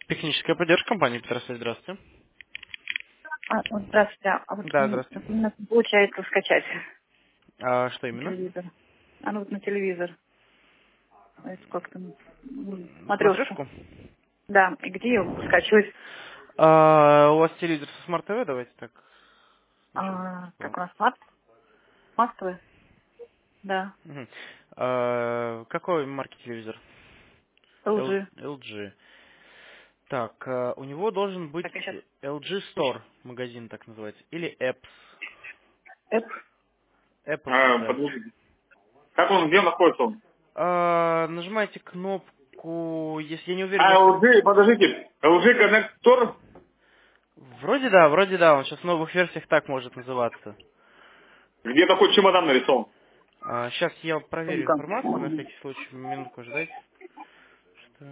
Техническая поддержка компании Петросвет, здравствуйте. Вот здравствуйте. А вот Да, здравствуйте. у нас получается скачать А что на именно? телевизор. Вот на телевизор. Это как там? Смотрешку. Смотрешку? Да, и где я скачусь? У вас телевизор со Smart TV, давайте так. Начнем с Как такого. у нас массовый? Да. Мгм. Какой марки телевизор? LG. LG. Так, у него должен быть Так, я сейчас LG ищу. Store, магазин так называется, или Apps. Эп. Apps, да. Подождите. Как он, где находится он? Нажимаете кнопку, если я не уверен, если... LG, подождите. LG Connect Store? Вроде да, он сейчас в новых версиях так может называться. Где такой чемодан нарисован? Сейчас я проверю Сумка. информацию, на всякий случай, минутку ждать. Что...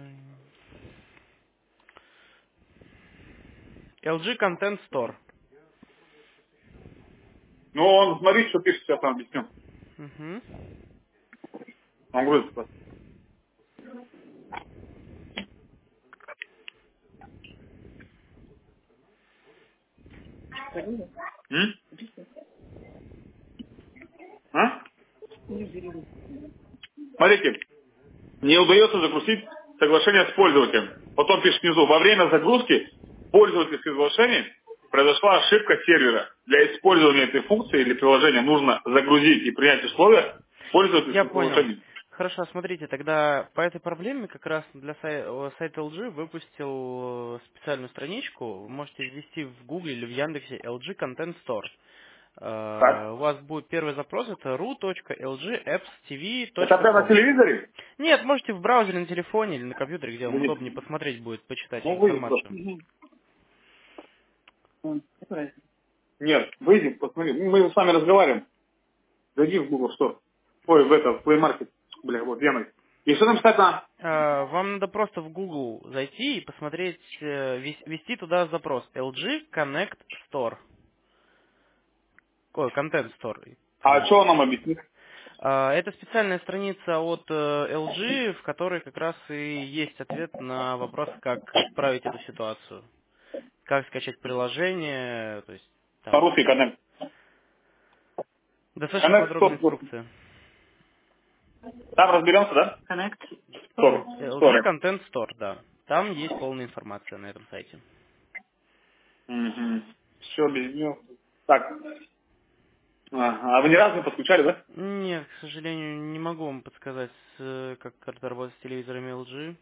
LG Content Store. Ну, он, смотри, что пишет, сейчас вам объясню. Угу. Он говорит, м? А? Смотрите, не удается загрузить соглашение с пользователем. Потом пишет внизу, во время загрузки пользовательских соглашений произошла ошибка сервера. Для использования этой функции или приложения нужно загрузить и принять условия Я пользовательских понял. соглашений. Хорошо, смотрите, тогда по этой проблеме как раз для сайта LG выпустил специальную страничку. Вы можете ввести в Google или в Яндексе LG Content Store. Так. У вас будет первый запрос, это Это прямо на ru.lgappstv.com. телевизоре? Нет, можете в браузере на телефоне или на компьютере, где вам Выйдет. удобнее посмотреть будет, почитать Ну, выйдет просто. информацию. Нет, выйдем, посмотри. Мы с вами разговариваем. Зайди в Google Store. Ой, в это, в Play Market. Бля, вот, Яндекс. И что там писать на... Вам надо просто в Google зайти и посмотреть, ввести туда запрос LG Connect Store. Ой, Content Store. А Извините. что он нам объяснит? Это специальная страница от LG, в которой как раз и есть ответ на вопрос, как исправить эту ситуацию. Как скачать приложение, то есть там По-русски Connect. достаточно Connect подробная Store. инструкция. Там разберемся, да? Connect Store. LG Store. Content Store, да. Там есть полная информация на этом сайте. Угу. Все, без нее. Так. А вы ни разу не подключали, да? Нет, к сожалению, не могу вам подсказать, как это работает с телевизорами LG.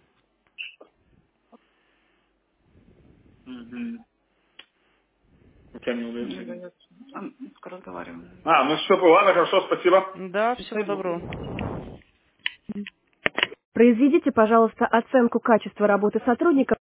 Угу. Я не удается. Скоро разговариваем. Ну все, ладно, хорошо, спасибо. Да, всего доброго. Произведите, пожалуйста, оценку качества работы сотрудника